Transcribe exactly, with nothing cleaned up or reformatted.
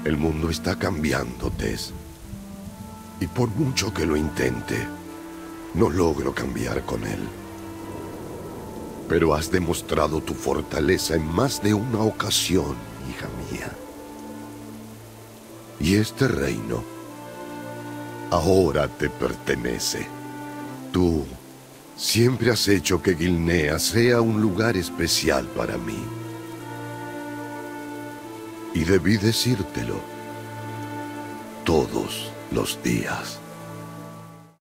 El mundo está cambiando, Tess. Y por mucho que lo intente, no logro cambiar con él. Pero has demostrado tu fortaleza en más de una ocasión, hija mía. Y este reino ahora te pertenece. Tú siempre has hecho que Gilnea sea un lugar especial para mí. Y debí decírtelo todos los días.